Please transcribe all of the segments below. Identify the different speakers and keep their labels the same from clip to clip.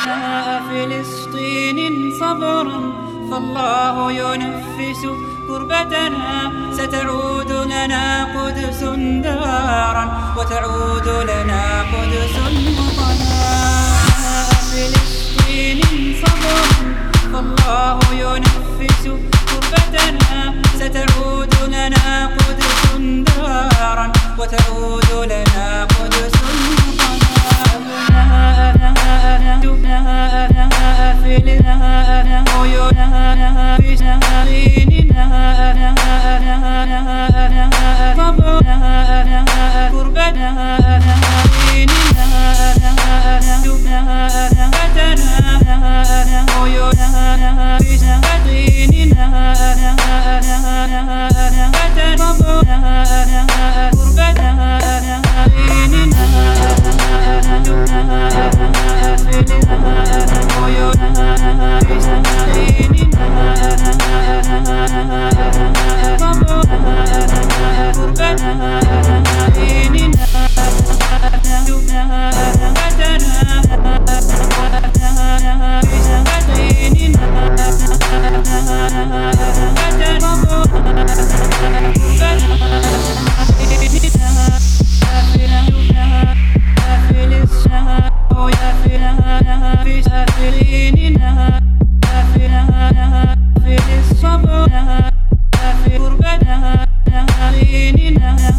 Speaker 1: فلسطين صبرا فالله ينفس كربتنا، ستعود لنا قدس دارا وتعود لنا قدس وطنا. فلسطين صبرا فالله ينفس كربتنا، ستعود لنا قدس دارا وتعود لنا قدس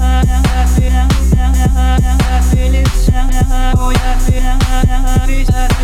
Speaker 1: Oh yeah,